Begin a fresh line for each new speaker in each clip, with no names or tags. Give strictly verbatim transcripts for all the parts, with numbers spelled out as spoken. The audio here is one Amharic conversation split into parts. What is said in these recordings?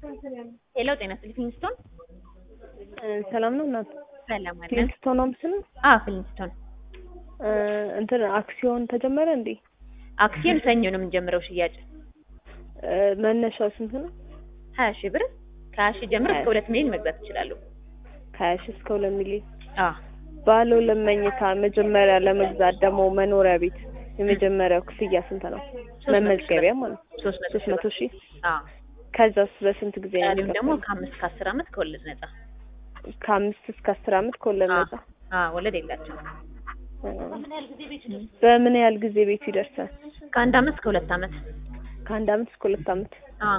ሄሎ ጤና ይስጥልኝ ፍሊንስቶን።
ሰላም ነው እናት?
ሰላም አለ።
ፍሊንስቶን ነው ምስል?
አዎ ፍሊንስቶን።
እንትን አክሲዮን ተጀመረ እንዴ?
አክሲዮን ሰኞ ነው የምንጀምረው ሽያጭ።
መነሻው ስንት ነው?
ሀያ ሺህ ብር ከሀያ ሺህ ጀምሮ እስከ ሁለት ሚሊዮን መግዛት ይችላሉ።
ከሀያ ሺህ እስከ ሁለት ሚሊዮን።
አዎ
ባለ ሁለት መኝታ መጀመሪያ ለመግዛት ደግሞ መኖሪያ ቤት የመጀመሪያው ክፍያ ስንት ነው? መመዝገቢያ ማለት ነው ሶስት መቶ ሺህ።
አዎ
ከዛስ በስንት ጊዜ ነው?
ያለው ደግሞ ከአምስት ከአስር አመት ከወለድ ነፃ።
ከአምስት እስከ አስር አመት ከወለድ ነፃ።
አዎ ወለድ የላቸውም።
በምን ያህል ጊዜ ቤቱ ይደርሳል?
ከአንድ አመት እስከ ሁለት አመት።
ከአንድ አመት እስከ ሁለት አመት።
አዎ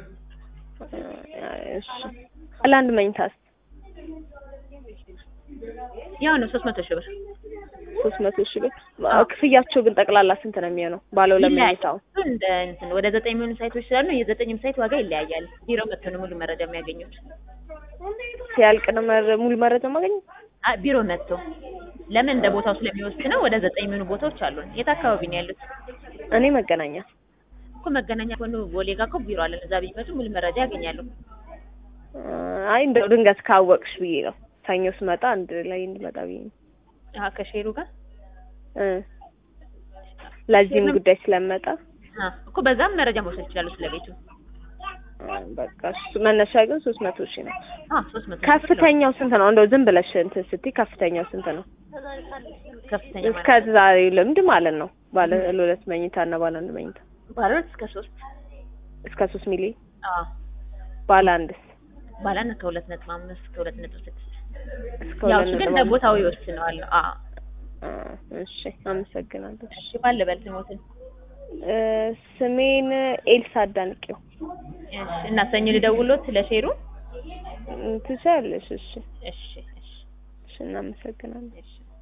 እሺ። ባለ አንድ መኝታስ?
ያው ነው ሶስት መቶ ሺህ ብር።
ሶስት መቶ ሺህ ብር። ክፍያቸው ግን ጠቅላላ ስንት ነው የሚሆነው? ባለ ሁለት መኝታው
እንደ እንትን ወደ ዘጠኝ የሚሆኑ ሳይቶች ስላሉ የዘጠኝም ሳይት ዋጋ ይለያያል። ቢሮ መጥተው ነው ሙሉ መረጃ የሚያገኙት።
ሲያልቅ ነው ሙሉ መረጃ ማገኘት?
አይ ቢሮ መጥተው ለምን እንደ ቦታው ስለሚወስነው ወደ ዘጠኝ የሚሆኑ ቦታዎች አሉን። የት አካባቢ ነው ያሉት?
እኔ መገናኛ
እኮ መገናኛ ሆኖ ቦሌ ጋር እኮ ቢሮ አለን። እዛ ቢመጡ ሙሉ መረጃ ያገኛሉ።
አይ እንደው ድንገት ካወቅሽ ብዬ ነው። ሰኞ ስመጣ አንድ ላይ እንድመጣ ብዬ ነው።
አዎ ከሼሩ ጋር
እ ለዚህም ጉዳይ ስለመጣ
አ እኮ በዛም መረጃ መውሰድ ይችላሉ ስለቤቱ።
በቃ እሱ መነሻ ግን ሶስት መቶ ሺህ ነው።
አዎ ሶስት መቶ።
ከፍተኛው ስንት ነው? እንደው ዝም ብለሽ እንትን ስትይ ከፍተኛው ስንት ነው?
ከፍተኛ ማለት
እስከ ዛሬ ልምድ ማለት ነው። ባለ ሁለት መኝታ እና ባለ አንድ መኝታ
ባለ ሁለት እስከ ሶስት
እስከ ሶስት ሚሊዮን።
አዎ
ባለ አንድስ?
ባለ አንድ ከሁለት ነጥብ አምስት ከሁለት ነጥብ ስድስት
እስከ
ያው
ሁለት
ግን እንደ ቦታው ይወስነዋል። አዎ
እሺ አመሰግናለሁ።
እሺ ባለ በልት ሞትን
እ ስሜን ኤልሳ አዳንቄው።
እሺ እና ሰኞ ልደውሎት ለሼሩ
ትችያለሽ? እሺ
እሺ እሺ
እሺ እናመሰግናለን።
እሺ